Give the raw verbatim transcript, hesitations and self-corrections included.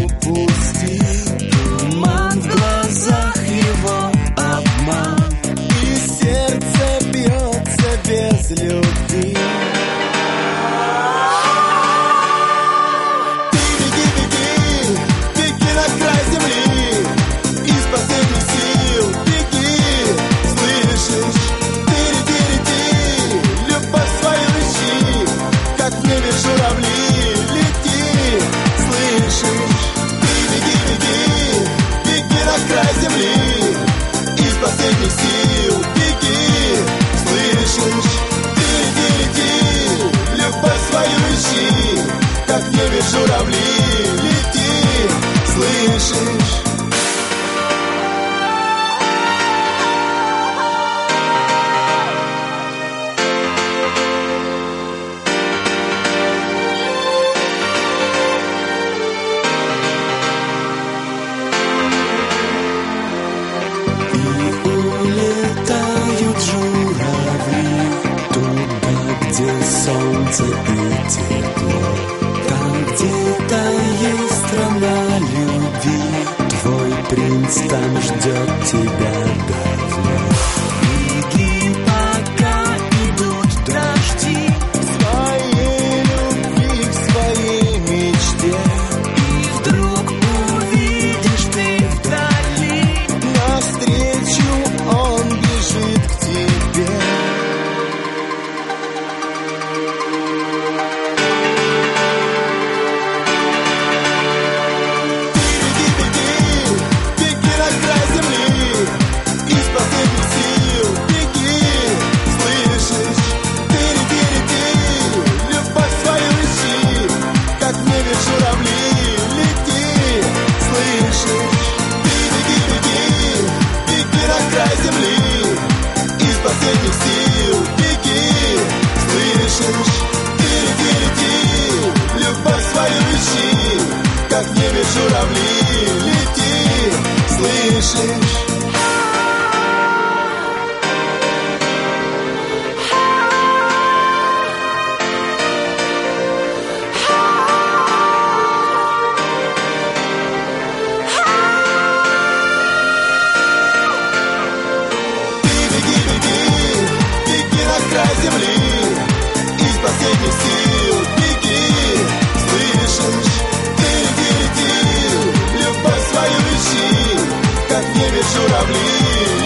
упусти. Туман в глазах, его обман, и сердце бьется без любви. Ты беги, беги, беги на край земли, из последних сил беги, слышишь? Ты лети, любовь свою ищи, как в небе журавли, лети, слышишь? Ты беги, беги, беги на край земли, из последних сил беги, слышишь? Ты лети, лети, любовь свою ищи, как в небе журавли, лети, слышишь? Солнце и тепло, там где-то есть страна любви. Твой принц там ждет тебя давно. Беги, пока идут дожди, своей любви к своей мечте. И вдруг увидишь ты вдали, навстречу он бежит к тебе. Последних сил беги, слышишь? Ты лети, лети, любовь свою ищи, как в небе журавли, лети, слышишь? Последних сил беги, слышишь? Ты лети, лети, любовь свою ищи, как в небе журавли.